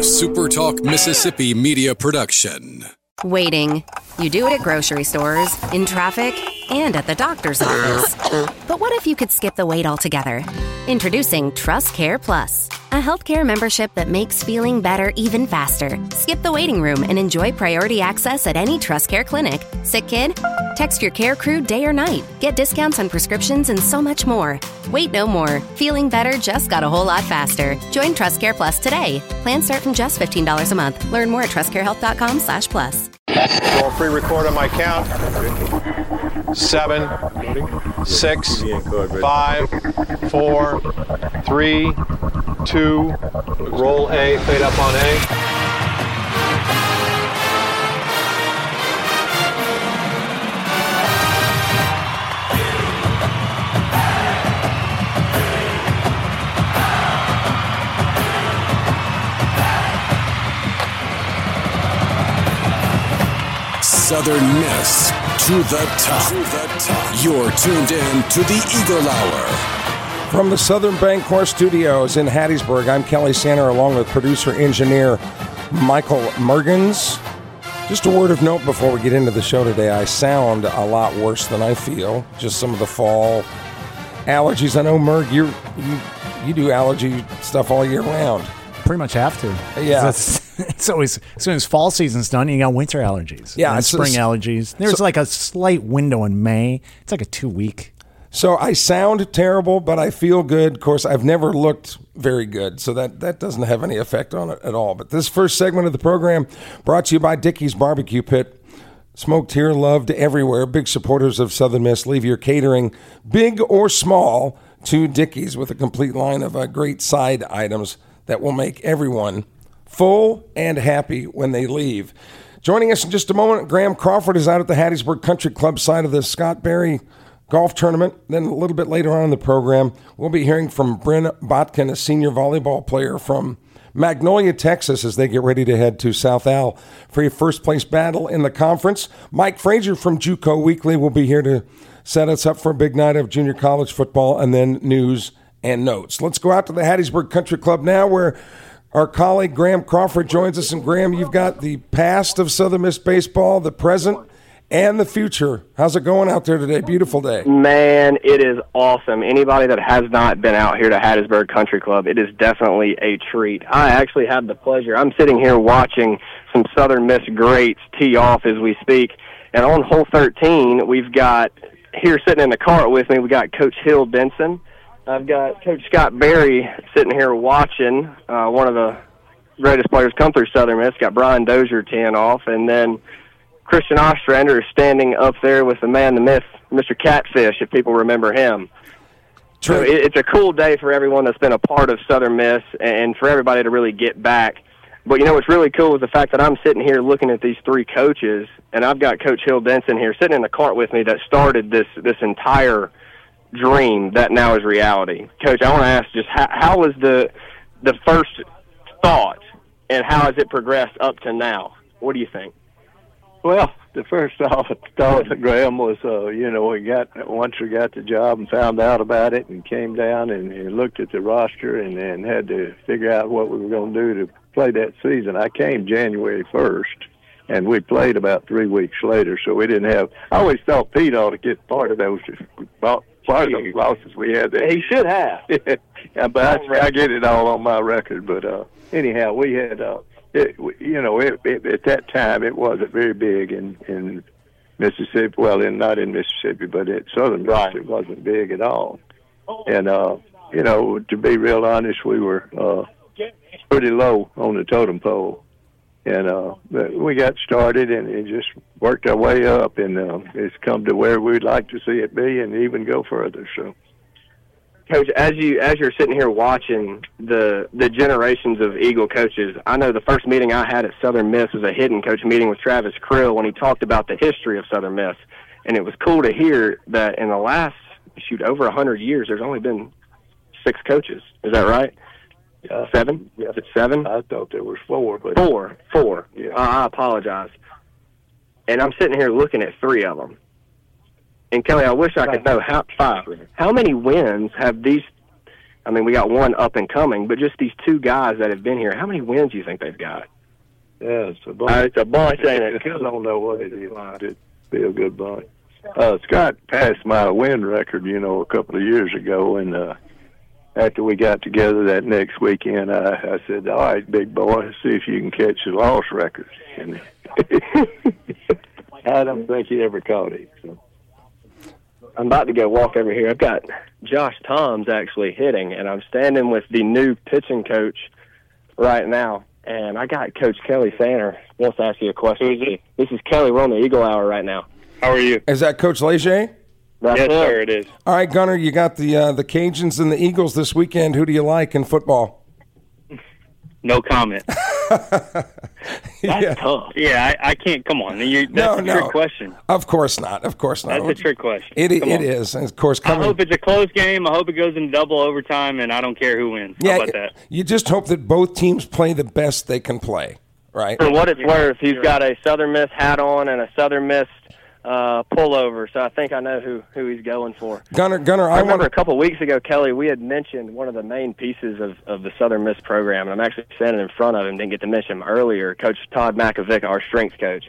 SuperTalk Mississippi media production. Waiting. You do it at grocery stores, in traffic, and at the doctor's office. But what if you could skip the wait altogether? Introducing TrustCare Plus, a healthcare membership that makes feeling better even faster. Skip the waiting room and enjoy priority access at any TrustCare clinic. Sick kid? Text your care crew day or night. Get discounts on prescriptions and so much more. Wait no more. Feeling better just got a whole lot faster. Join TrustCare Plus today. Plans start from just $15 a month. Learn more at trustcarehealth.com/plus. Roll free record on my count. 7, 6, 5, 4, 3, 2. Roll A, fade up on A. Southern Miss to the top. You're tuned in to the Eagle Hour. From the Southern Bancorp Studios in Hattiesburg, I'm Kelly Sander along with producer-engineer Michael Mergens. Just a word of note before we get into the show today. I sound a lot worse than I feel. Just some of the fall allergies. I know, Merg, you do allergy stuff all year round. Pretty much have to. Yeah. It's always, as soon as fall season's done, you got winter allergies. Yeah. And spring allergies. There's like a slight window in May. It's like a 2-week. So I sound terrible, but I feel good. Of course, I've never looked very good, so that doesn't have any effect on it at all. But this first segment of the program brought to you by Dickey's Barbecue Pit. Smoked here, loved everywhere. Big supporters of Southern Miss. Leave your catering, big or small, to Dickey's with a complete line of great side items that will make everyone full and happy when they leave. Joining us in just a moment, Graham Crawford is out at the Hattiesburg Country Club side of the Scott Berry Golf Tournament. Then a little bit later on in the program, we'll be hearing from Bryn Botkin, a senior volleyball player from Magnolia, Texas, as they get ready to head to South Al for a first-place battle in the conference. Mike Frazier from JUCO Weekly will be here to set us up for a big night of junior college football and then news and notes. Let's go out to the Hattiesburg Country Club now, where our colleague Graham Crawford joins us. And Graham, you've got the past of Southern Miss baseball, the present, and the future. How's it going out there today? Beautiful day. Man, it is awesome. Anybody that has not been out here to Hattiesburg Country Club, it is definitely a treat. I actually had the pleasure. I'm sitting here watching some Southern Miss greats tee off as we speak. And on hole 13, we've got, here sitting in the cart with me, we got Coach Hill Denson. I've got Coach Scott Berry sitting here watching, one of the greatest players come through Southern Miss. Got Brian Dozier teeing off, and then Christian Ostrander is standing up there with the man, the myth, Mr. Catfish, if people remember him. True. So it's a cool day for everyone that's been a part of Southern Miss and for everybody to really get back. But, you know, what's really cool is the fact that I'm sitting here looking at these three coaches, and I've got Coach Hill Denson here sitting in the cart with me that started this entire dream that now is reality. Coach, I want to ask just how was the first thought and how has it progressed up to now? What do you think? Well, the first thought, Graham, was, once we got the job and found out about it and came down and looked at the roster and had to figure out what we were going to do to play that season. I came January 1st, and we played about 3 weeks later, so we didn't have – I always thought Pete ought to get part of those losses we had there. He should have. Yeah, but I get it all on my record. But anyhow, we had at that time it wasn't very big in Mississippi. Well, not in Mississippi, but at Southern Miss it wasn't big at all. And to be real honest, we were pretty low on the totem pole. And we got started and just worked our way up, and it's come to where we'd like to see it be and even go further. So, Coach, as you're sitting here watching the generations of Eagle coaches, I know the first meeting I had at Southern Miss was a hidden coach meeting with Travis Krill when he talked about the history of Southern Miss. And it was cool to hear that in the last, over 100 years, there's only been 6 coaches. Is that right? 7? Yeah. Is it 7? I thought there was 4. But 4. Yeah. I apologize. And I'm sitting here looking at 3 of them. And, Kelly, I wish I could know how many wins have these I mean, we got one up and coming, but just these two guys that have been here, how many wins do you think they've got? Yeah, it's a bunch. It's a bunch, ain't it? I don't know what it is. It'd be a good bunch. Scott passed my win record, a couple of years ago, and after we got together that next weekend, I said, all right, big boy, see if you can catch the loss record. And I don't think he ever caught it. So. I'm about to go walk over here. I've got Josh Toms actually hitting, and I'm standing with the new pitching coach right now. And I got Coach Kelly Sander. Wants to ask you a question. Who is it? This is Kelly. We're on the Eagle Hour right now. How are you? Is that Coach Leger? Yes, sir, it is. All right, Gunner, you got the Cajuns and the Eagles this weekend. Who do you like in football? No comment. That's tough. Yeah, I can't. Come on. That's a trick question. Of course not. Of course not. That's a trick question. It is. And of course, I hope it's a close game. I hope it goes in double overtime, and I don't care who wins. How about that? You just hope that both teams play the best they can play, right? For what it's worth, he's got a Southern Miss hat on and a Southern Miss pullover, so I think I know who he's going for. Gunner, I remember a couple of weeks ago, Kelly, we had mentioned one of the main pieces of the Southern Miss program, and I'm actually standing in front of him, didn't get to mention him earlier, Coach Todd Makovic, our strength coach.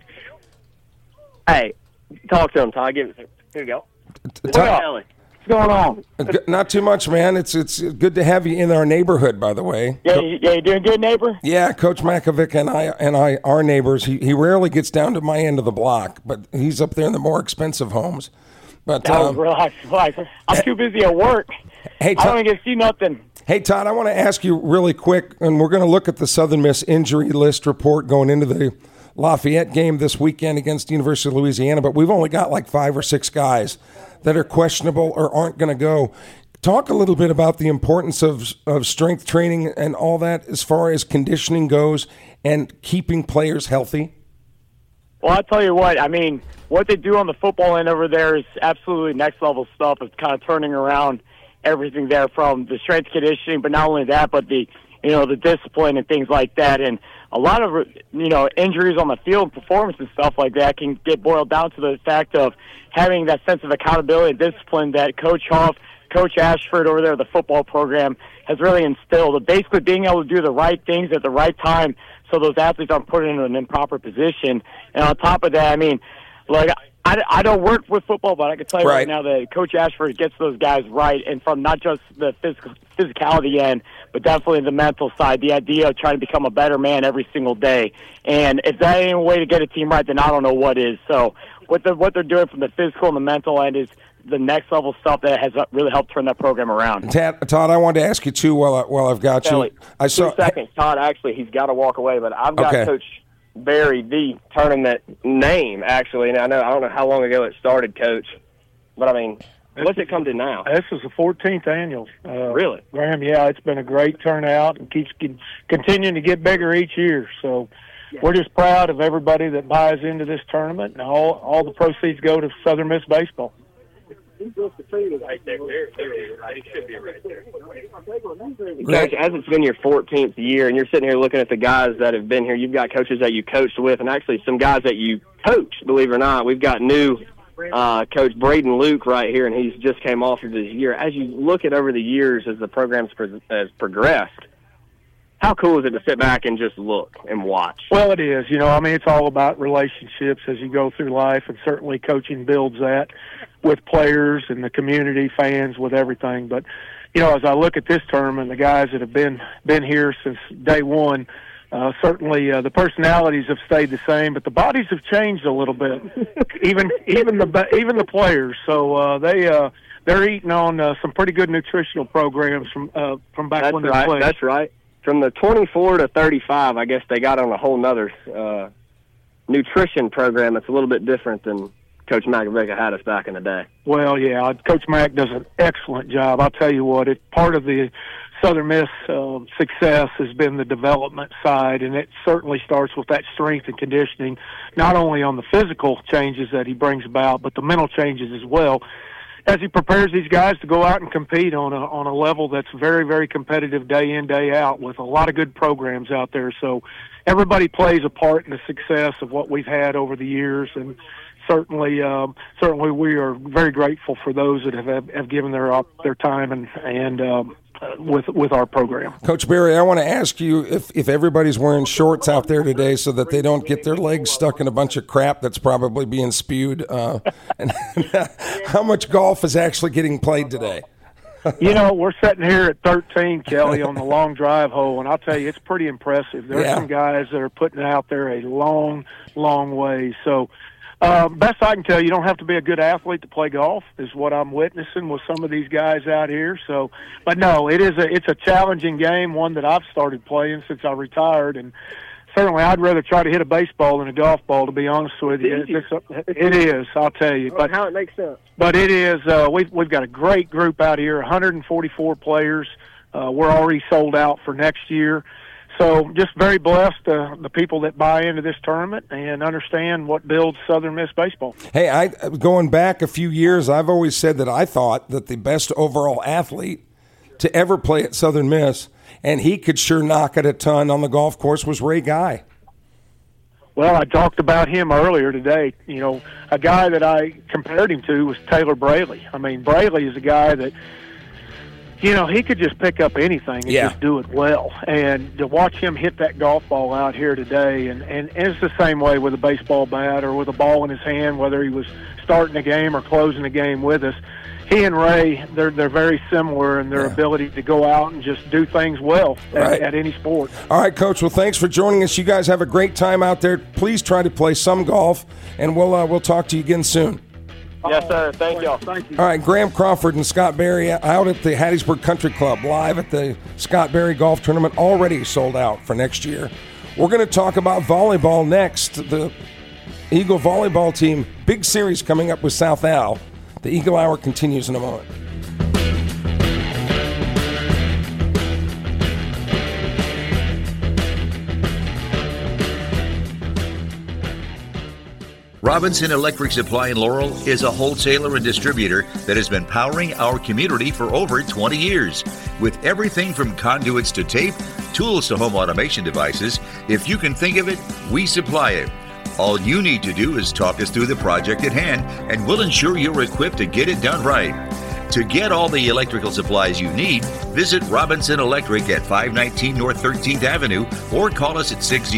Hey, talk to him, Todd. Here you go. Kelly. What's going on? Not too much, man. It's good to have you in our neighborhood, by the way. Yeah, you doing good, neighbor? Yeah, Coach Makovic and I are neighbors. He rarely gets down to my end of the block, but he's up there in the more expensive homes. But relax. I'm too busy at work. Hey, I don't get to see nothing. Hey, Todd, I want to ask you really quick, and we're going to look at the Southern Miss injury list report going into the Lafayette game this weekend against the University of Louisiana, but we've only got like 5 or 6 guys that are questionable or aren't going to go. Talk a little bit about the importance of strength training and all that as far as conditioning goes and keeping players healthy. Well, I'll tell you what, I mean, what they do on the football end over there is absolutely next-level stuff. It's kind of turning around everything there from the strength conditioning, but not only that, but the discipline and things like that. And a lot of, injuries on the field, performance and stuff like that can get boiled down to the fact of having that sense of accountability and discipline that Coach Huff, Coach Ashford over there, the football program, has really instilled. Of basically being able to do the right things at the right time so those athletes aren't put in an improper position. And on top of that, I mean, like, I don't work with football, but I can tell you right now that Coach Ashford gets those guys right, and from not just the physicality end, but definitely the mental side, the idea of trying to become a better man every single day. And if that ain't a way to get a team right, then I don't know what is. So what they're doing from the physical and the mental end is the next level stuff that has really helped turn that program around. Todd, I wanted to ask you too while I've got Kelly, you. I saw 2 seconds. Todd, actually, he's got to walk away, but I've got Coach Barry, the tournament name, actually, and I don't know how long ago it started, Coach, but I mean, what's it come to now? This is the 14th annual. Really? Graham, yeah, it's been a great turnout and keeps continuing to get bigger each year. So we're just proud of everybody that buys into this tournament, and all the proceeds go to Southern Miss baseball. Right there. It should be right there. Coach, as it's been your 14th year, and you're sitting here looking at the guys that have been here, you've got coaches that you coached with, and actually some guys that you coached, believe it or not. We've got new Coach Braden Luke right here, and he's just came off of his year. As you look at over the years as the program's has progressed, how cool is it to sit back and just look and watch? Well, it is. It's all about relationships as you go through life, and certainly coaching builds that with players and the community, fans, with everything. But, as I look at this tournament, the guys that have been here since day one, certainly the personalities have stayed the same, but the bodies have changed a little bit, even the players. So they're eating on some pretty good nutritional programs from back when they played. That's right. From the 24 to 35, I guess they got on a whole nother nutrition program that's a little bit different than Coach Makovic had us back in the day. Well, yeah, Coach Mack does an excellent job. I'll tell you what, part of the Southern Miss success has been the development side, and it certainly starts with that strength and conditioning, not only on the physical changes that he brings about, but the mental changes as well, as he prepares these guys to go out and compete on a level that's very, very competitive day in, day out, with a lot of good programs out there. So everybody plays a part in the success of what we've had over the years, and certainly we are very grateful for those that have given their time and with our program. Coach Berry, I want to ask you if everybody's wearing shorts out there today so that they don't get their legs stuck in a bunch of crap that's probably being spewed. And how much golf is actually getting played today? We're sitting here at 13, Kelly, on the long drive hole, and I'll tell you, it's pretty impressive. There's some guys that are putting it out there a long, long way. So, best I can tell you, don't have to be a good athlete to play golf, is what I'm witnessing with some of these guys out here. So, but no, it's a challenging game, one that I've started playing since I retired, and certainly I'd rather try to hit a baseball than a golf ball, to be honest with you. It is, I'll tell you. But how it makes sense. But it is, we've got a great group out here, 144 players. We're already sold out for next year. So just very blessed, the people that buy into this tournament and understand what builds Southern Miss baseball. Hey, going back a few years, I've always said that I thought that the best overall athlete to ever play at Southern Miss, and he could sure knock it a ton on the golf course, was Ray Guy. Well, I talked about him earlier today. A guy that I compared him to was Taylor Braley. I mean, Braley is a guy that, he could just pick up anything and just do it well. And to watch him hit that golf ball out here today, and it's the same way with a baseball bat or with a ball in his hand, whether he was starting a game or closing a game with us. He and Ray, they're very similar in their ability to go out and just do things well at any sport. All right, Coach. Well, thanks for joining us. You guys have a great time out there. Please try to play some golf, and we'll talk to you again soon. Yes, sir. Thank y'all. Thank you. All right, Graham Crawford and Scott Berry out at the Hattiesburg Country Club, live at the Scott Berry Golf Tournament, already sold out for next year. We're going to talk about volleyball next. The Eagle volleyball team, big series coming up with South Al. The Eagle Hour continues in a moment. Robinson Electric Supply in Laurel is a wholesaler and distributor that has been powering our community for over 20 years. With everything from conduits to tape, tools to home automation devices, if you can think of it, we supply it. All you need to do is talk us through the project at hand, and we'll ensure you're equipped to get it done right. To get all the electrical supplies you need, visit Robinson Electric at 519 North 13th Avenue or call us at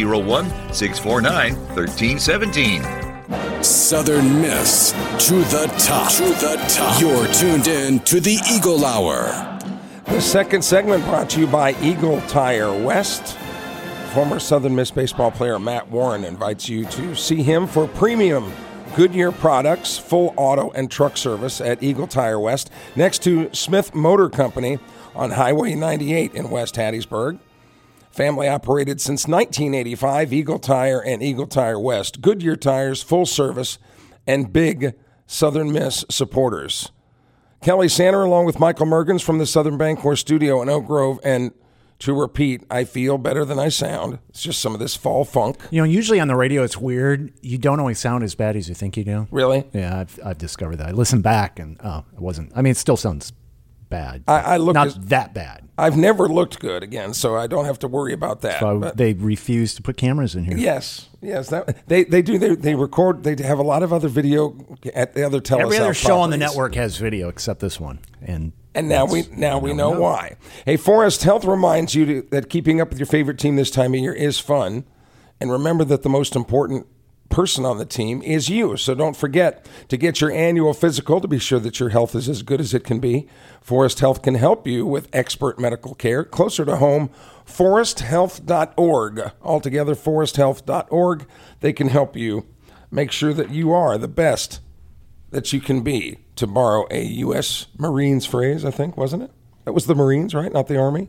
601-649-1317. Southern Miss to the top. To the top. You're tuned in to the Eagle Hour. The second segment brought to you by Eagle Tire West. Former Southern Miss baseball player Matt Warren invites you to see him for premium Goodyear products, full auto and truck service at Eagle Tire West, next to Smith Motor Company on Highway 98 in West Hattiesburg. Family operated since 1985, Eagle Tire and Eagle Tire West. Goodyear tires, full service, and big Southern Miss supporters. Kelly Sander along with Michael Mergens from the Southern Bancorp studio in Oak Grove, and to repeat, I feel better than I sound. It's just some of this fall funk. Usually on the radio it's weird. You don't always sound as bad as you think you do. Really? Yeah, I've discovered that. I listened back and it wasn't. I mean, it still sounds bad. I look not that bad. I've never looked good again, so I don't have to worry about that. So they refuse to put cameras in here. Yes. They do. They record. They have a lot of other video at the other telesouth. Every other show on the properties. network has video except this one, and now we know why. Hey, Forest Health reminds you that keeping up with your favorite team this time of year is fun, and remember that the most important person on the team is you. So don't forget to get your annual physical to be sure that your health is as good as it can be. Forest Health can help you with expert medical care closer to home. ForestHealth.org. Altogether, ForestHealth.org. They can help you make sure that you are the best that you can be, to borrow a U.S. Marines phrase, I think, wasn't it? That was the Marines, right? Not the Army?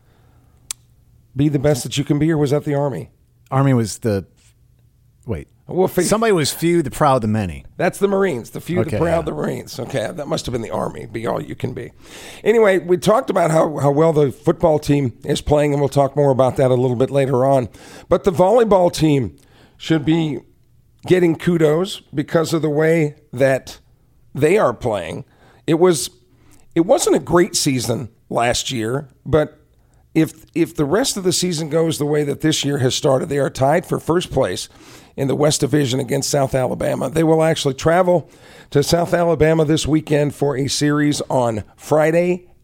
Be the best that you can be, or was that the Army? Army was the... Wait. Well, somebody was few, the proud, the many. That's the Marines. The few, the proud, the Marines. Okay, that must have been the Army. Be all you can be. Anyway, we talked about how well the football team is playing, and we'll talk more about that a little bit later on. But the volleyball team should be getting kudos because of the way that they are playing. It wasn't a great season last year, but if the rest of the season goes the way that this year has started, they are tied for first place in the West Division against South Alabama. They will actually travel to South Alabama this weekend for a series on Friday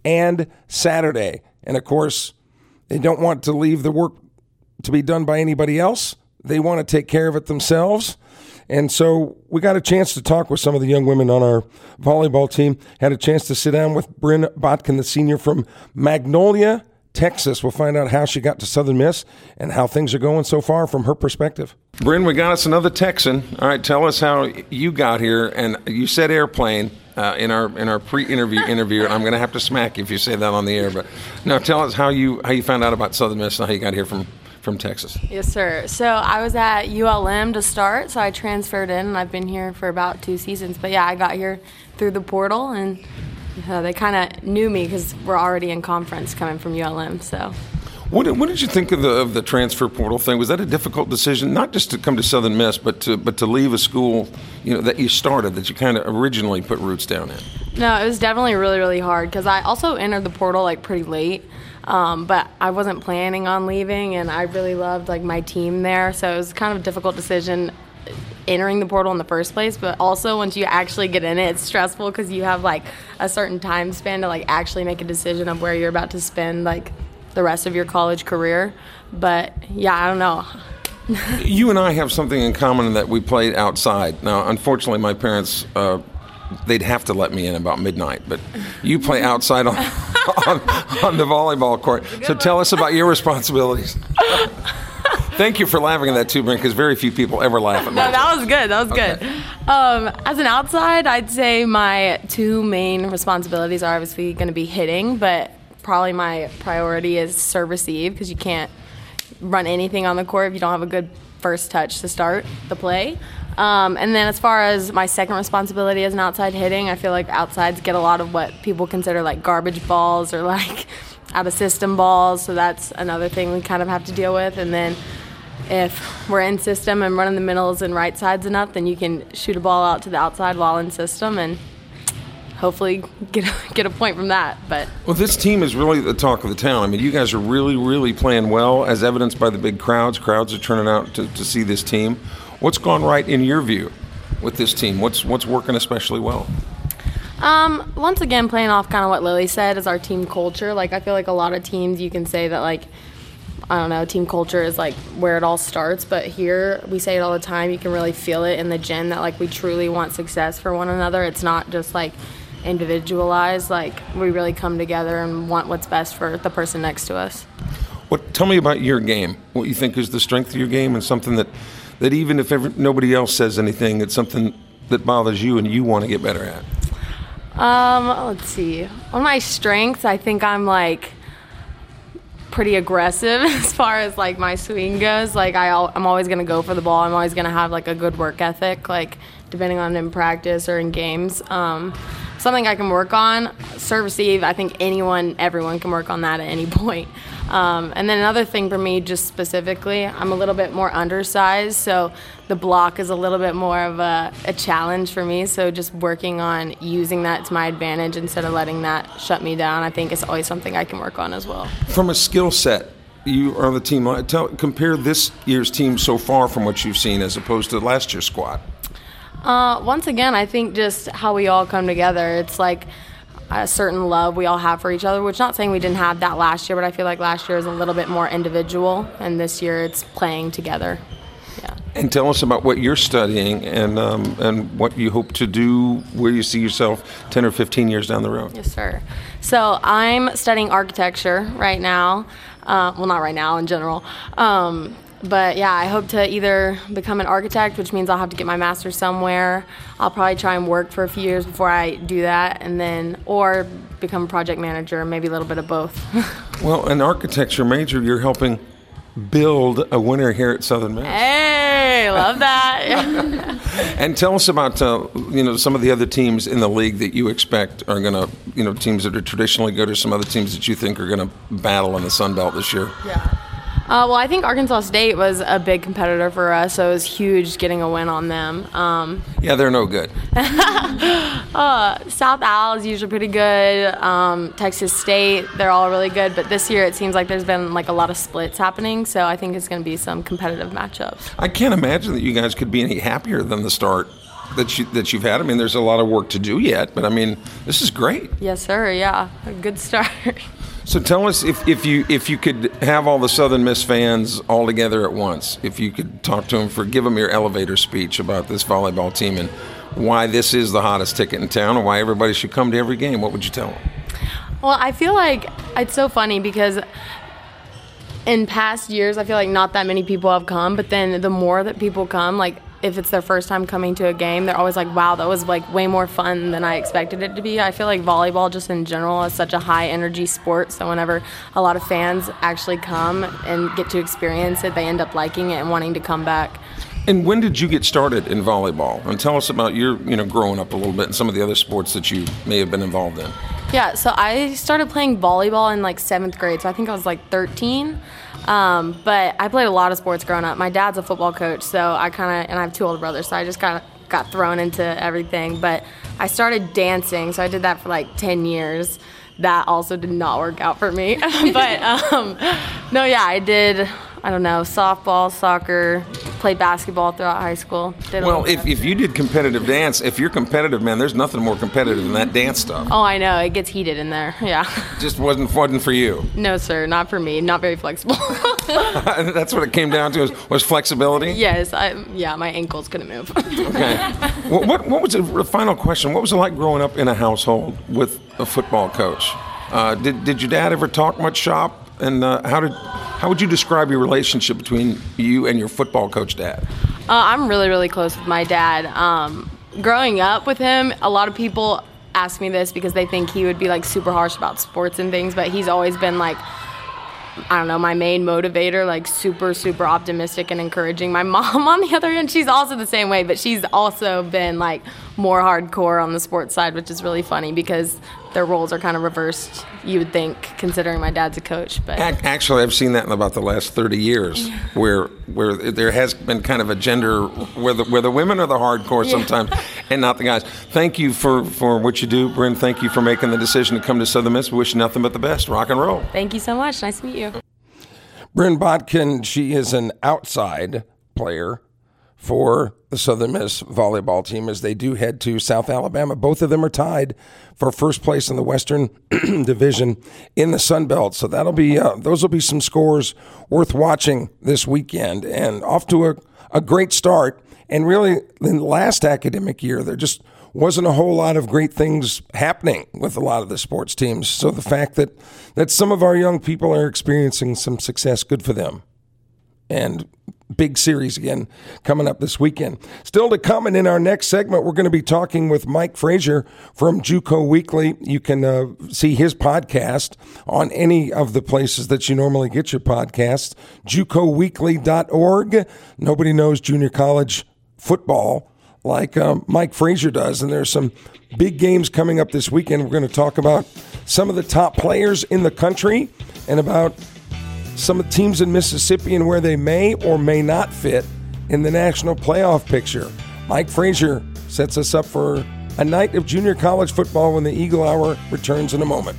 and Saturday. And of course, they don't want to leave the work to be done by anybody else. They want to take care of it themselves. And so we got a chance to talk with some of the young women on our volleyball team. Had a chance to sit down with Bryn Botkin, the senior from Magnolia, Texas. We'll find out how she got to Southern Miss and how things are going so far from her perspective. Bryn, we got us another Texan. All right, tell us how you got here. And you said airplane in our pre-interview interview, and I'm going to have to smack you if you say that on the air. But now tell us how you found out about Southern Miss and how you got here from Texas. Yes, sir. So I was at ULM to start, so I transferred in, and I've been here for about 2 seasons. But yeah, I got here through the portal, and they kind of knew me because we're already in conference coming from ULM. So, what did you think of the transfer portal thing? Was that a difficult decision, not just to come to Southern Miss, but to leave a school that you started, that you kind of originally put roots down in? No, it was definitely really, really hard because I also entered the portal like pretty late. But I wasn't planning on leaving, and I really loved my team there. So it was kind of a difficult decision entering the portal in the first place. But also once you actually get in it, it's stressful because you have a certain time span to actually make a decision of where you're about to spend the rest of your college career. But yeah, I don't know. You and I have something in common in that we played outside. Now, unfortunately, my parents, they'd have to let me in about midnight, but you play outside on the volleyball court. So tell us about your responsibilities. Thank you for laughing at that too, Brent, because very few people ever laugh at that. No, that was good. That was Okay. good. As an outside, I'd say my 2 main responsibilities are obviously going to be hitting, but probably my priority is serve receive because you can't run anything on the court if you don't have a good first touch to start the play. And then as far as my second responsibility as an outside hitting, I feel like outsides get a lot of what people consider garbage balls or out of system balls. So that's another thing we kind of have to deal with. And then if we're in system and running the middles and right sides enough, then you can shoot a ball out to the outside while in system and hopefully get a point from that. But well, this team is really the talk of the town. I mean, you guys are really, really playing well, as evidenced by the big crowds. Crowds are turning out to see this team. What's gone right in your view with this team? What's working especially well? Once again, playing off kind of what Lily said is our team culture. I feel like a lot of teams you can say that I don't know, team culture is where it all starts. But here we say it all the time. You can really feel it in the gym that we truly want success for one another. It's not just individualized. We really come together and want what's best for the person next to us. Tell me about your game. What you think is the strength of your game, and something that even if nobody else says anything, it's something that bothers you and you want to get better at. Let's see. One of my strengths, I think I'm pretty aggressive as far as my swing goes. I'm always going to go for the ball. I'm always going to have a good work ethic, depending on in practice or in games. Something I can work on. Serve receive, I think everyone can work on that at any point. And then another thing for me, just specifically, I'm a little bit more undersized, so the block is a little bit more of a challenge for me. So just working on using that to my advantage instead of letting that shut me down, I think is always something I can work on as well. From a skill set, you are the team. Compare this year's team so far from what you've seen as opposed to last year's squad. Once again, I think just how we all come together. It's a certain love we all have for each other, which not saying we didn't have that last year, but I feel like last year was a little bit more individual, and this year it's playing together. Yeah. And tell us about what you're studying and what you hope to do, where you see yourself 10 or 15 years down the road. Yes, sir. So I'm studying architecture right now. Well, not right now, in general. But yeah, I hope to either become an architect, which means I'll have to get my master's somewhere. I'll probably try and work for a few years before I do that, or become a project manager, maybe a little bit of both. Well, an architecture major, you're helping build a winner here at Southern Miss. Hey, love that. And tell us about some of the other teams in the league that you expect are going to, teams that are traditionally good, or some other teams that you think are going to battle in the Sun Belt this year. Yeah. Well, I think Arkansas State was a big competitor for us, so it was huge getting a win on them. Yeah, they're no good. South Al is usually pretty good. Texas State, they're all really good. But this year it seems like there's been a lot of splits happening, so I think it's going to be some competitive matchups. I can't imagine that you guys could be any happier than the start that you've had. I mean, there's a lot of work to do yet, but I mean, this is great. Yes, sir. Yeah, a good start. So tell us if you could have all the Southern Miss fans all together at once, if you could talk to them, give them your elevator speech about this volleyball team and why this is the hottest ticket in town and why everybody should come to every game, what would you tell them? Well, I feel like it's so funny because in past years, I feel like not that many people have come, but then the more that people come, like if it's their first time coming to a game, they're always like, wow, that was like way more fun than I expected it to be. I feel like volleyball just in general is such a high energy sport, so whenever a lot of fans actually come and get to experience it, they end up liking it and wanting to come back. And when did you get started in volleyball? And tell us about your, growing up a little bit and some of the other sports that you may have been involved in. Yeah, so I started playing volleyball in like 7th grade, so I think I was like 13. But I played a lot of sports growing up. My dad's a football coach, so and I have 2 older brothers, so I just kind of got thrown into everything. But I started dancing, so I did that for like 10 years. That also did not work out for me. But no, yeah, I did, softball, soccer, played basketball throughout high school. Well, if you did competitive dance, if you're competitive, man, there's nothing more competitive than that dance stuff. Oh, I know. It gets heated in there, yeah. Just wasn't for you. No, sir, not for me. Not very flexible. That's what it came down to was flexibility? Yes, my ankles couldn't move. Okay. What was the final question? What was it like growing up in a household with a football coach? Did your dad ever talk much shop? And how would you describe your relationship between you and your football coach dad? I'm really, really close with my dad. Growing up with him, a lot of people ask me this because they think he would be like super harsh about sports and things, but he's always been like, my main motivator, like super, super optimistic and encouraging. My mom, on the other end, she's also the same way, but she's also been like more hardcore on the sports side, which is really funny because their roles are kind of reversed, you would think, considering my dad's a coach. But actually, I've seen that in about the last 30 years, where there has been kind of a gender where the women are the hardcore sometimes, and not the guys. Thank you for what you do, Bryn. Thank you for making the decision to come to Southern Miss. We wish you nothing but the best. Rock and roll. Thank you so much. Nice to meet you. Bryn Botkin, she is an outside player for the Southern Miss volleyball team as they do head to South Alabama. Both of them are tied for first place in the Western Division in the Sun Belt. So that'll be those will be some scores worth watching this weekend. And off to a great start. And really, in the last academic year, there just wasn't a whole lot of great things happening with a lot of the sports teams. So the fact that some of our young people are experiencing some success, good for them. And big series again coming up this weekend. Still to come, and in our next segment, we're going to be talking with Mike Frazier from JUCO Weekly. You can see his podcast on any of the places that you normally get your podcasts, JUCOweekly.org. Nobody knows junior college football like Mike Frazier does, and there's some big games coming up this weekend. We're going to talk about some of the top players in the country and about some of the teams in Mississippi and where they may or may not fit in the national playoff picture. Mike Frazier sets us up for a night of junior college football when the Eagle Hour returns in a moment.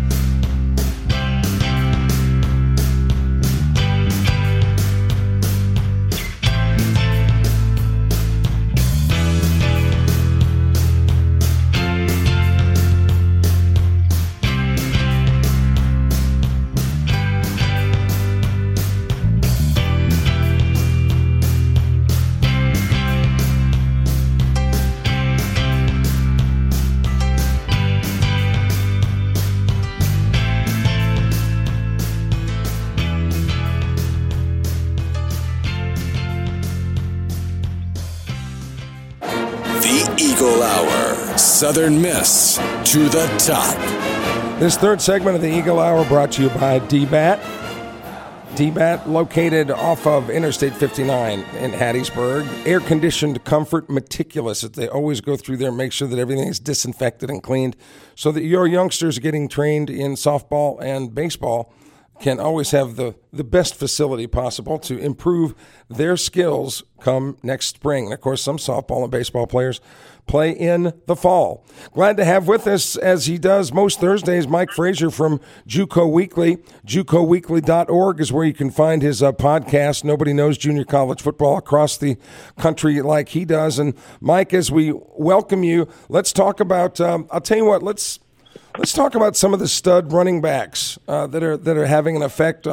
Southern Miss to the top. This third segment of the Eagle Hour brought to you by DBAT. DBAT, located off of Interstate 59 in Hattiesburg. Air-conditioned, comfort, meticulous. They always go through there and make sure that everything is disinfected and cleaned so that your youngsters getting trained in softball and baseball can always have the best facility possible to improve their skills come next spring. And, of course, some softball and baseball players play in the fall. Glad to have with us, as he does most Thursdays, Mike Frazier from JUCO Weekly. JUCOweekly.org is where you can find his podcast. Nobody knows junior college football across the country like he does. And, Mike, as we welcome you, let's talk about, I'll tell you what, let's talk about some of the stud running backs that are having an effect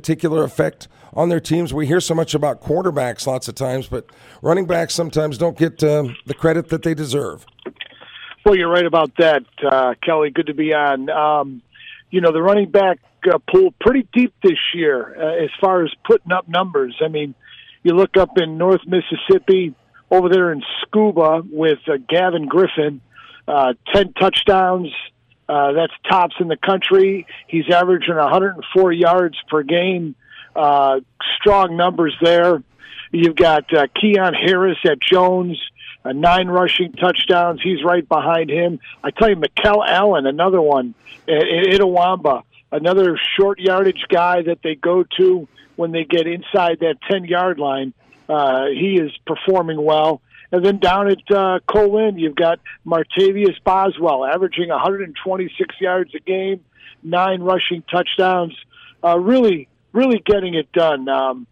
on their teams. We hear so much about quarterbacks lots of times, but running backs sometimes don't get the credit that they deserve. Well, you're right about that, Kelly. Good to be on. The running back pool pretty deep this year as far as putting up numbers. I mean, you look up in North Mississippi, over there in Scuba with Gavin Griffin, 10 touchdowns. That's tops in the country. He's averaging 104 yards per game. Strong numbers there. You've got Keon Harris at Jones, 9 rushing touchdowns. He's right behind him. I tell you, Mikel Allen, another one at Itawamba, another short yardage guy that they go to when they get inside that 10-yard line. He is performing well. And then down at Colin, you've got Martavius Boswell, averaging 126 yards a game, 9 rushing touchdowns. Really getting it done.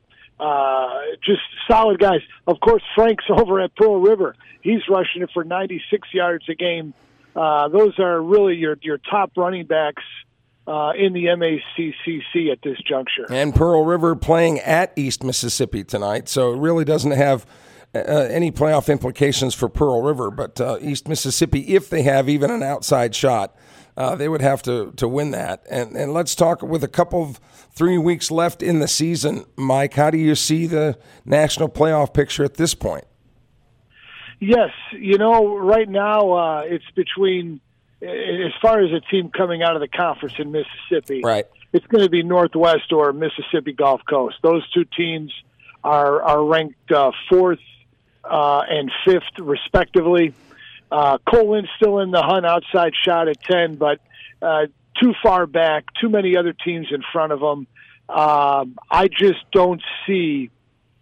Just solid guys. Of course, Frank's over at Pearl River. He's rushing it for 96 yards a game. Those are really your top running backs in the MACCC at this juncture. And Pearl River playing at East Mississippi tonight, so it really doesn't have any playoff implications for Pearl River, but East Mississippi, if they have even an outside shot, they would have to win that. And let's talk, with a couple of 3 weeks left in the season, Mike, how do you see the national playoff picture at this point? Yes, right now it's between, as far as a team coming out of the conference in Mississippi, right? It's going to be Northwest or Mississippi Gulf Coast. Those two teams are ranked 4th and 5th, respectively. Colin's still in the hunt, outside shot at 10, but too far back, too many other teams in front of them. I just don't see,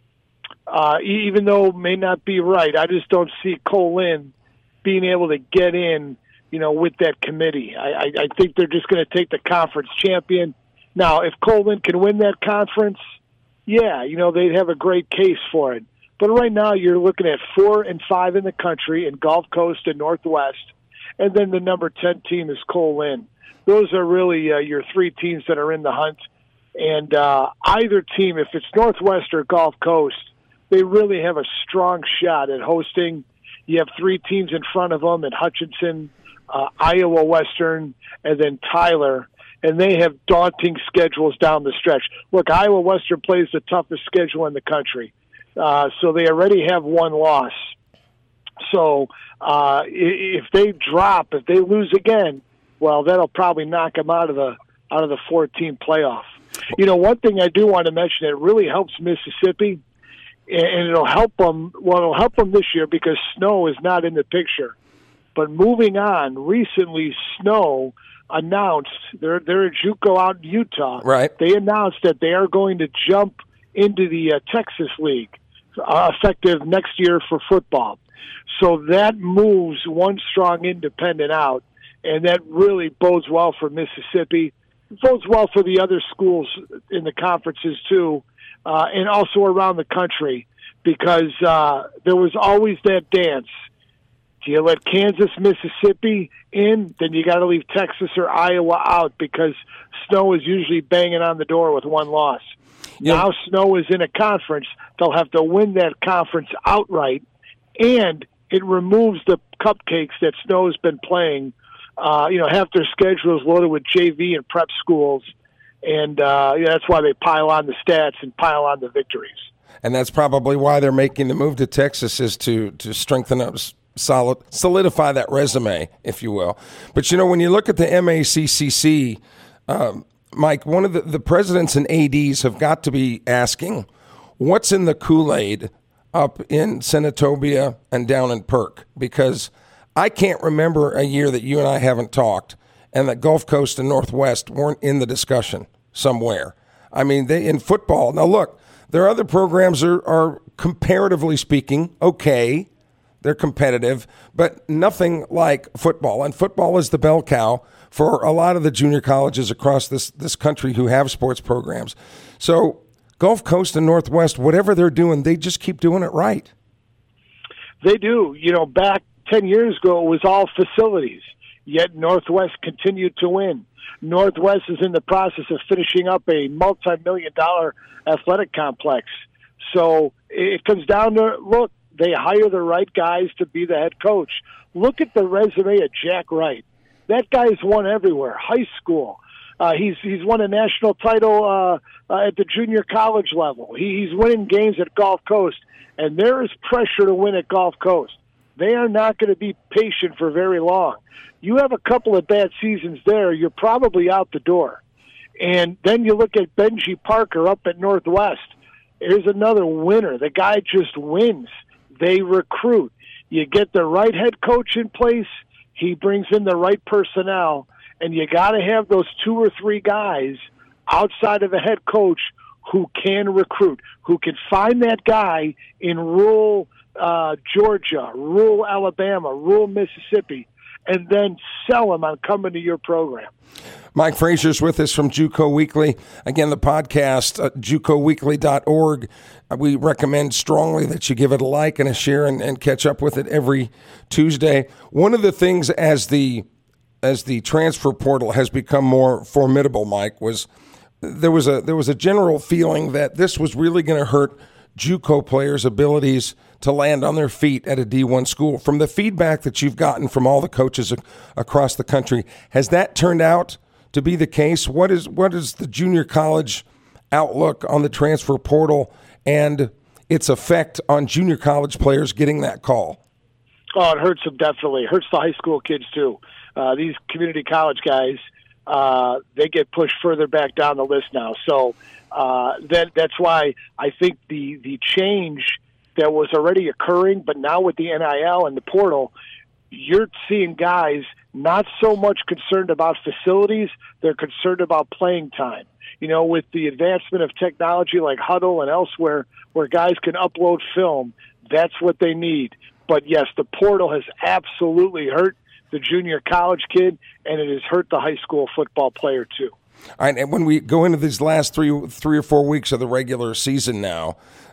even though it may not be right, I just don't see Colin being able to get in, with that committee. I think they're just going to take the conference champion. Now, if Colin can win that conference, yeah, they'd have a great case for it. But right now you're looking at 4 and 5 in the country in Gulf Coast and Northwest, and then the number 10 team is Colin. Those are really your 3 teams that are in the hunt. And either team, if it's Northwest or Gulf Coast, they really have a strong shot at hosting. You have 3 teams in front of them in Hutchinson, Iowa Western, and then Tyler. And they have daunting schedules down the stretch. Look, Iowa Western plays the toughest schedule in the country. So they already have 1 loss. So if they lose again, well, that'll probably knock them out of the 4-team playoff. One thing I do want to mention that really helps Mississippi, and it'll help them. Well, it'll help them this year because Snow is not in the picture. But moving on, recently Snow announced they're at JUCO out in Utah. Right. They announced that they are going to jump into the Texas League, effective next year for football. So that moves one strong independent out, and that really bodes well for Mississippi. It bodes well for the other schools in the conferences too, and also around the country, because there was always that dance. Do you let Kansas, Mississippi in? Then you got to leave Texas or Iowa out, because Snow is usually banging on the door with 1 loss. Yep. Now Snow is in a conference. They'll have to win that conference outright, and it removes the cupcakes that Snow's been playing. Half their schedule is loaded with JV and prep schools, and that's why they pile on the stats and pile on the victories. And that's probably why they're making the move to Texas, is to strengthen up, solidify that resume, if you will. But, when you look at the MACCC, Mike, one of the presidents and ADs have got to be asking, what's in the Kool-Aid up in Senatobia and down in Perk? Because I can't remember a year that you and I haven't talked and that Gulf Coast and Northwest weren't in the discussion. somewhere. I mean, in football. Now, look, their other programs are comparatively speaking okay. They're competitive, but nothing like football. And football is the bell cow for a lot of the junior colleges across this country who have sports programs. So Gulf Coast and Northwest, whatever they're doing, they just keep doing it right. They do. Back 10 years ago, it was all facilities, yet Northwest continued to win. Northwest is in the process of finishing up a multi-million-dollar athletic complex. So it comes down to, look, they hire the right guys to be the head coach. Look at the resume of Jack Wright. That guy's won everywhere. High school. He's won a national title at the junior college level. He's winning games at Gulf Coast, and there is pressure to win at Gulf Coast. They are not going to be patient for very long. You have a couple of bad seasons there, you're probably out the door. And then you look at Benji Parker up at Northwest. Here's another winner. The guy just wins. They recruit. You get the right head coach in place. He brings in the right personnel. And you got to have those 2 or 3 guys outside of a head coach who can recruit, who can find that guy in rural Georgia, rural Alabama, rural Mississippi, and then sell him on coming to your program. Mike Frazier's with us from JUCO Weekly. Again, the podcast, JUCOweekly.org. We recommend strongly that you give it a like and a share and catch up with it every Tuesday. One of the things as the transfer portal has become more formidable, Mike, was there was a general feeling that this was really going to hurt JUCO players' abilities to land on their feet at a D1 school. From the feedback that you've gotten from all the coaches across the country, has that turned out to be the case? What is the junior college outlook on the transfer portal and its effect on junior college players getting that call? Oh, it hurts them definitely. It hurts the high school kids too. These community college guys, they get pushed further back down the list now. So that's why I think the change that was already occurring, but now with the NIL and the portal, you're seeing guys not so much concerned about facilities, they're concerned about playing time. With the advancement of technology like Hudl and elsewhere where guys can upload film, that's what they need. But yes, the portal has absolutely hurt the junior college kid, and it has hurt the high school football player too. All right, and when we go into these last three or 4 weeks of the regular season now,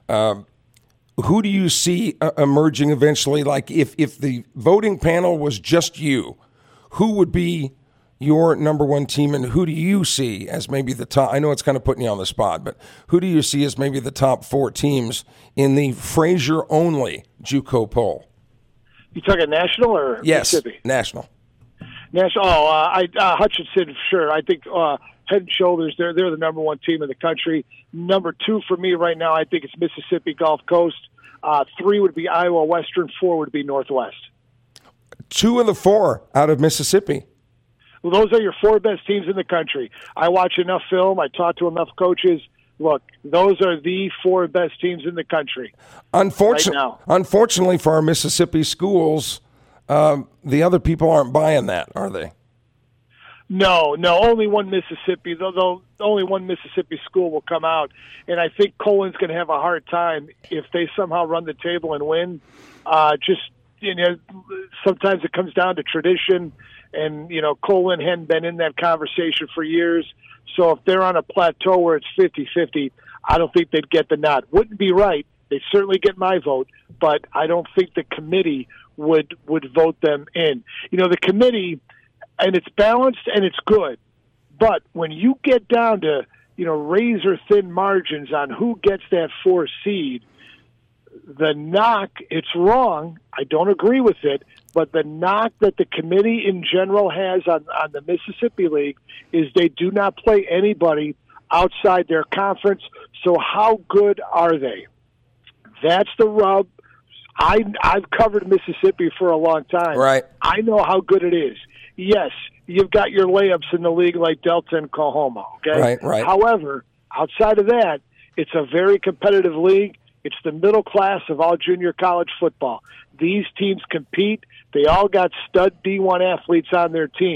who do you see emerging eventually? Like if the voting panel was just you, who would be your number one team, and who do you see as maybe the top? I know it's kind of putting you on the spot, but who do you see as maybe the top 4 teams in the Frazier-only JUCO poll? You talking national or Mississippi? National. National. Hutchinson, sure. I think head and shoulders, they're the number one team in the country. Number 2 for me right now, I think it's Mississippi Gulf Coast. 3 would be Iowa Western. 4 would be Northwest. 2 of the 4 out of Mississippi. Well, those are your 4 best teams in the country. I watch enough film. I talk to enough coaches. Look, those are the 4 best teams in the country. Unfortunately for our Mississippi schools, the other people aren't buying that, are they? No, only one Mississippi. Though only one Mississippi school will come out, and I think Colin's going to have a hard time if they somehow run the table and win. Sometimes it comes down to tradition, and Colin hadn't been in that conversation for years. So if they're on a plateau where it's 50-50, I don't think they'd get the nod. Wouldn't be right. They'd certainly get my vote, but I don't think the committee would vote them in. The committee, and it's balanced and it's good, but when you get down to razor thin margins on who gets that 4 seed, the knock, it's wrong. I don't agree with it, but the knock that the committee in general has on the Mississippi League is they do not play anybody outside their conference. So how good are they? That's the rub. I've covered Mississippi for a long time. Right. I know how good it is. Yes, you've got your layups in the league like Delta and Coahoma. Okay. Right. However, outside of that, it's a very competitive league. It's the middle class of all junior college football. These teams compete. They all got stud D1 athletes on their teams.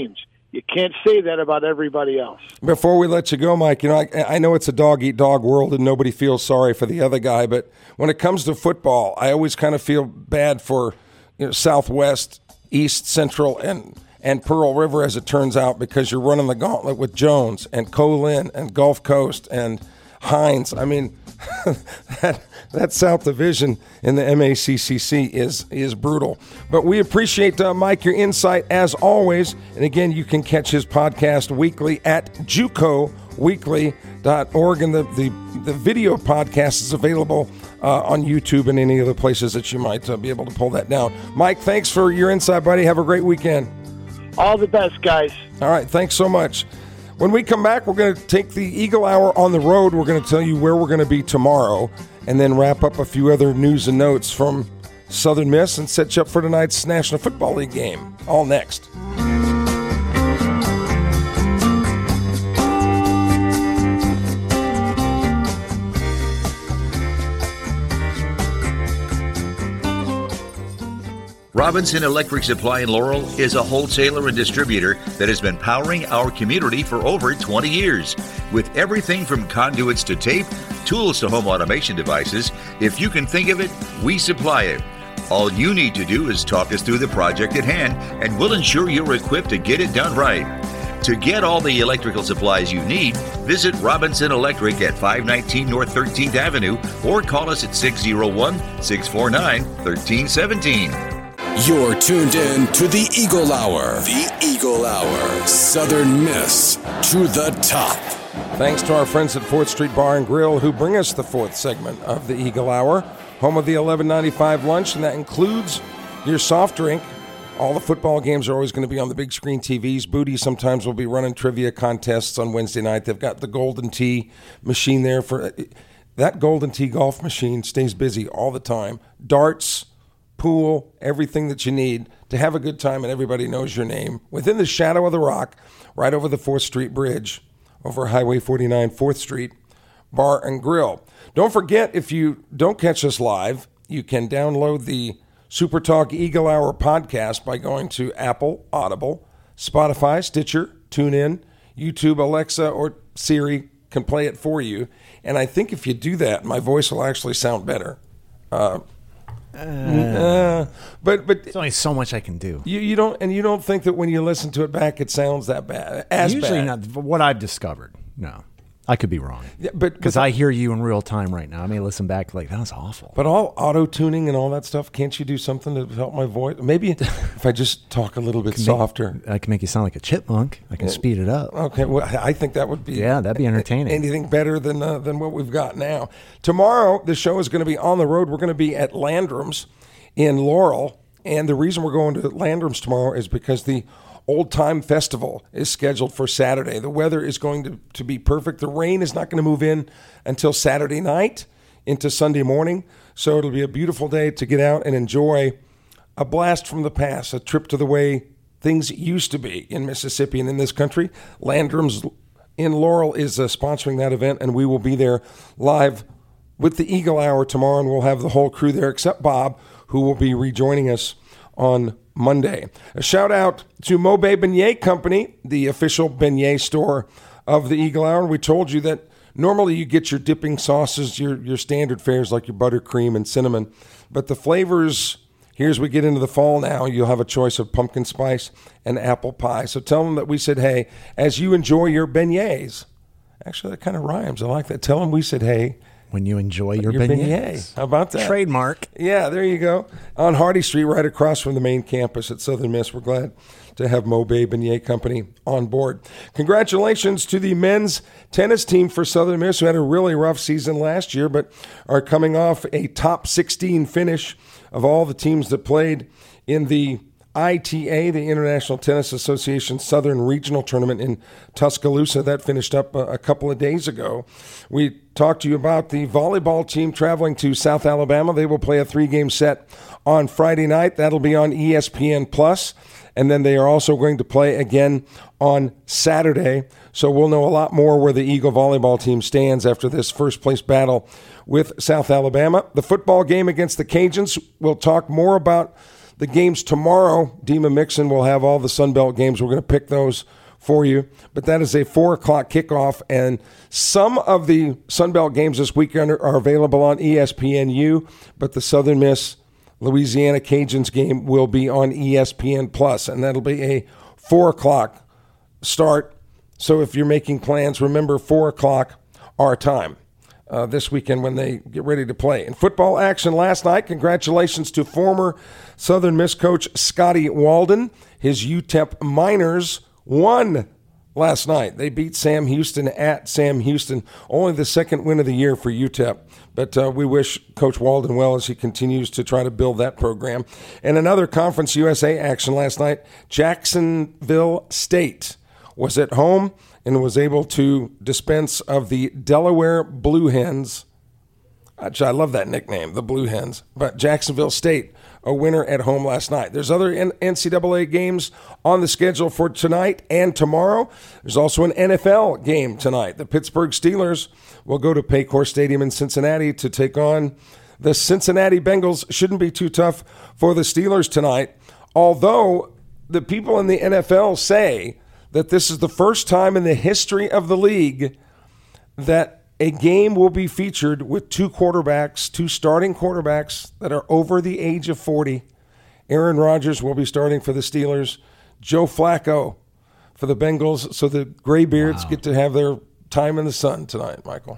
You can't say that about everybody else. Before we let you go, Mike, I know it's a dog-eat-dog world and nobody feels sorry for the other guy, but when it comes to football, I always kind of feel bad for Southwest, East, Central, and Pearl River, as it turns out, because you're running the gauntlet with Jones and Colin and Gulf Coast and Hines. I mean, that South Division in the MACCC is brutal. But we appreciate, Mike, your insight as always. And again, you can catch his podcast weekly at JUCOweekly.org. And the video podcast is available on YouTube and any other places that you might be able to pull that down. Mike, thanks for your insight, buddy. Have a great weekend. All the best, guys. All right, thanks so much. When we come back, we're going to take the Eagle Hour on the road. We're going to tell you where we're going to be tomorrow and then wrap up a few other news and notes from Southern Miss and set you up for tonight's National Football League game. All next. Robinson Electric Supply in Laurel is a wholesaler and distributor that has been powering our community for over 20 years. With everything from conduits to tape, tools to home automation devices, if you can think of it, we supply it. All you need to do is talk us through the project at hand, and we'll ensure you're equipped to get it done right. To get all the electrical supplies you need, visit Robinson Electric at 519 North 13th Avenue or call us at 601-649-1317. You're tuned in to the Eagle Hour. The Eagle Hour. Southern Miss to the top. Thanks to our friends at 4th Street Bar and Grill who bring us the fourth segment of the Eagle Hour, home of the $11.95 lunch, and that includes your soft drink. All the football games are always going to be on the big screen TVs. Booty sometimes will be running trivia contests on Wednesday night. They've got the Golden Tee machine there. That Golden Tee golf machine stays busy all the time. Darts, pool, everything that you need to have a good time, and everybody knows your name. Within the shadow of the rock, right over the 4th Street Bridge, over Highway 49, 4th Street, Bar and Grill. Don't forget, if you don't catch us live, you can download the Super Talk Eagle Hour podcast by going to Apple, Audible, Spotify, Stitcher, TuneIn, YouTube, Alexa, or Siri can play it for you. And I think if you do that, my voice will actually sound better. But there's only so much I can do. You don't think that when you listen to it back, it sounds that bad? Usually not. What I've discovered, no. I could be wrong. Yeah, because I hear you in real time right now. I may listen back like, that was awful. But all auto-tuning and all that stuff, can't you do something to help my voice? Maybe if I just talk a little bit softer. I can make you sound like a chipmunk. I can speed it up. Okay, well, I think that would be... Yeah, that'd be entertaining. Anything better than what we've got now. Tomorrow, the show is going to be on the road. We're going to be at Landrum's in Laurel. And the reason we're going to Landrum's tomorrow is because the Old Time Festival is scheduled for Saturday. The weather is going to be perfect. The rain is not going to move in until Saturday night into Sunday morning. So it'll be a beautiful day to get out and enjoy a blast from the past, a trip to the way things used to be in Mississippi and in this country. Landrum's in Laurel is sponsoring that event, and we will be there live with the Eagle Hour tomorrow, and we'll have the whole crew there except Bob, who will be rejoining us on Monday. A shout out to Mobay Beignet Company, the official beignet store of the Eagle Hour. We told you that normally you get your dipping sauces, your standard fares like your buttercream and cinnamon, but the flavors, here as we get into the fall now, you'll have a choice of pumpkin spice and apple pie. So tell them that we said hey as you enjoy your beignets. Actually, that kind of rhymes. I like that. Tell them we said hey when you enjoy your beignets. How about that? Trademark. Yeah, there you go. On Hardy Street, right across from the main campus at Southern Miss. We're glad to have Mobay Beignet Company on board. Congratulations to the men's tennis team for Southern Miss, who had a really rough season last year, but are coming off a top 16 finish of all the teams that played in the ITA, the International Tennis Association Southern Regional Tournament in Tuscaloosa. That finished up a couple of days ago. We talked to you about the volleyball team traveling to South Alabama. They will play a 3-game set on Friday night. That'll be on ESPN+. And then they are also going to play again on Saturday. So we'll know a lot more where the Eagle volleyball team stands after this first-place battle with South Alabama. The football game against the Cajuns, we'll talk more about the games tomorrow. Dima Mixon will have all the Sun Belt games. We're going to pick those for you. But that is a 4 o'clock kickoff, and some of the Sunbelt games this weekend are available on ESPNU, but the Southern Miss Louisiana Cajuns game will be on ESPN Plus, and that'll be a 4 o'clock start. So if you're making plans, remember 4 o'clock our time this weekend when they get ready to play. In football action last night, congratulations to former Southern Miss coach Scotty Walden. His UTEP Miners won last night. They beat Sam Houston at Sam Houston, only the second win of the year for UTEP. But we wish Coach Walden well as he continues to try to build that program. And another Conference USA action last night, Jacksonville State was at home and was able to dispense of the Delaware Blue Hens. Actually, I love that nickname, the Blue Hens. But Jacksonville State, a winner at home last night. There's other NCAA games on the schedule for tonight and tomorrow. There's also an NFL game tonight. The Pittsburgh Steelers will go to Paycor Stadium in Cincinnati to take on the Cincinnati Bengals. Shouldn't be too tough for the Steelers tonight, although the people in the NFL say that this is the first time in the history of the league that a game will be featured with two starting quarterbacks that are over the age of 40. Aaron Rodgers will be starting for the Steelers. Joe Flacco for the Bengals. So the Graybeards get to have their time in the sun tonight, Michael.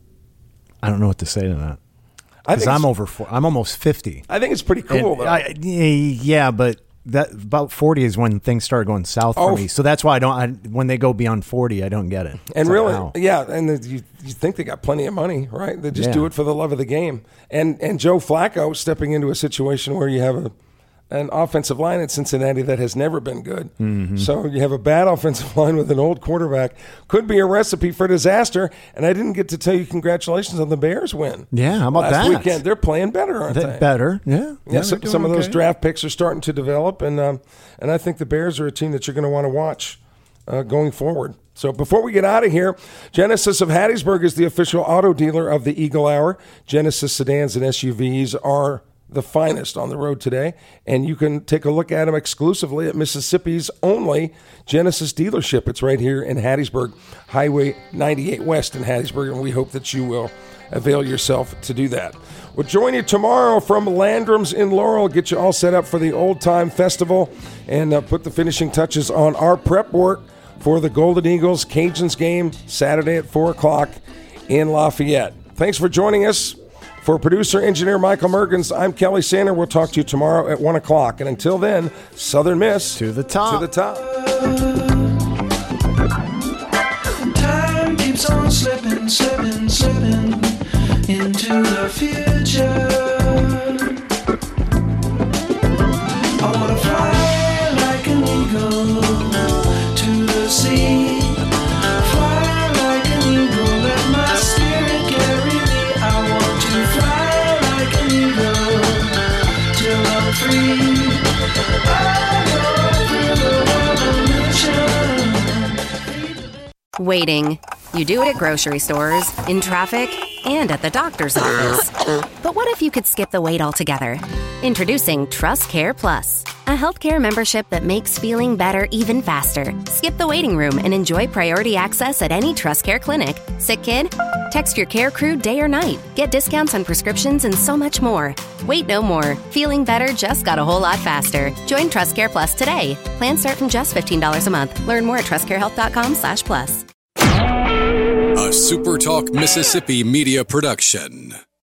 I don't know what to say to that. Because I'm almost 50. I think it's pretty cool, though. Yeah, but that about 40 is when things start going south for me. So that's why when they go beyond 40, I don't get it. And really, and you think they got plenty of money, right? They just do it for the love of the game. And Joe Flacco stepping into a situation where you have an offensive line at Cincinnati that has never been good. Mm-hmm. So you have a bad offensive line with an old quarterback. Could be a recipe for disaster. And I didn't get to tell you congratulations on the Bears win. Yeah, how about last that? Weekend. They're playing better, aren't they? Better, yeah. Some of those draft picks are starting to develop, and I think the Bears are a team that you're going to want to watch going forward. So before we get out of here, Genesis of Hattiesburg is the official auto dealer of the Eagle Hour. Genesis sedans and SUVs are the finest on the road today, and you can take a look at them exclusively at Mississippi's only Genesis dealership. It's right here in Hattiesburg, Highway 98 West in Hattiesburg, and we hope that you will avail yourself to do that. We'll join you tomorrow from Landrum's in Laurel, get you all set up for the Old Time Festival, and put the finishing touches on our prep work for the Golden Eagles Cajuns game Saturday at 4 o'clock in Lafayette. Thanks for joining us. For producer, engineer Michael Mergens, I'm Kelly Sander. We'll talk to you tomorrow at 1 o'clock. And until then, Southern Miss to the top. To the top. Time keeps on slipping, slipping, slipping into the future. I want to fly like an eagle to the sea. Fly like an eagle, let my spirit carry me. I want to fly like an eagle till I'm free. I go through the revolution. Waiting. You do it at grocery stores, in traffic, and at the doctor's office. But what if you could skip the wait altogether? Introducing Trust Care Plus, a healthcare membership that makes feeling better even faster. Skip the waiting room and enjoy priority access at any Trust Care clinic. Sick kid? Text your care crew day or night. Get discounts on prescriptions and so much more. Wait no more. Feeling better just got a whole lot faster. Join Trust Care Plus today. Plans start from just $15 a month. Learn more at trustcarehealth.com/plus. A SuperTalk Mississippi media production.